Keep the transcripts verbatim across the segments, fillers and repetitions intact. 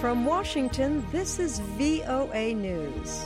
From Washington, this is V O A News.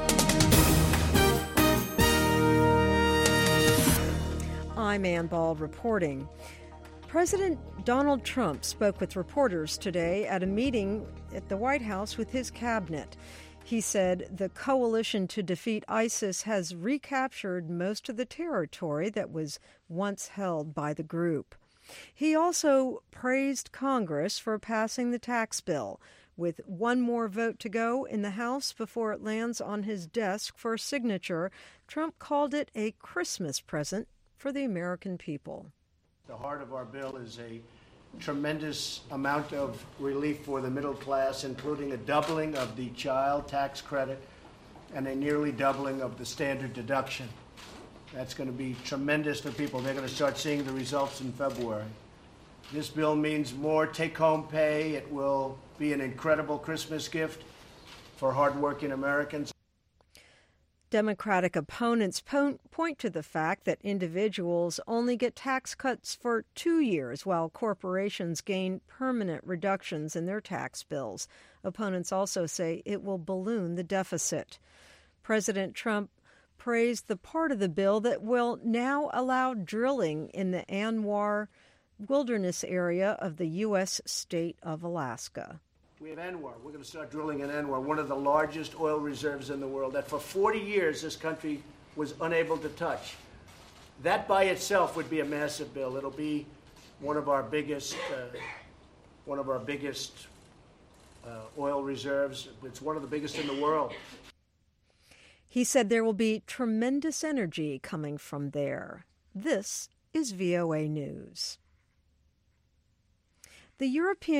I'm Ann Ball reporting. President Donald Trump spoke with reporters today at a meeting at the White House with his cabinet. He said the coalition to defeat ISIS has recaptured most of the territory that was once held by the group. He also praised Congress for passing the tax bill, with one more vote to go in the House before it lands on his desk for signature. Trump called it a Christmas present for the American people. The heart of our bill is a tremendous amount of relief for the middle class, including a doubling of the child tax credit and a nearly doubling of the standard deduction. That's going to be tremendous for people. They're going to start seeing the results in February. This bill means more take-home pay. It will be an incredible Christmas gift for hardworking Americans. Democratic opponents point to the fact that individuals only get tax cuts for two years, while corporations gain permanent reductions in their tax bills. Opponents also say it will balloon the deficit. President Trump praised the part of the bill that will now allow drilling in the ANWR wilderness area of the U S state of Alaska. We have ANWR. We're going to start drilling in ANWR, one of the largest oil reserves in the world that for forty years this country was unable to touch. That by itself would be a massive bill. It'll be one of our biggest, uh, one of our biggest uh, oil reserves. It's one of the biggest in the world. He said there will be tremendous energy coming from there. This is V O A News. The European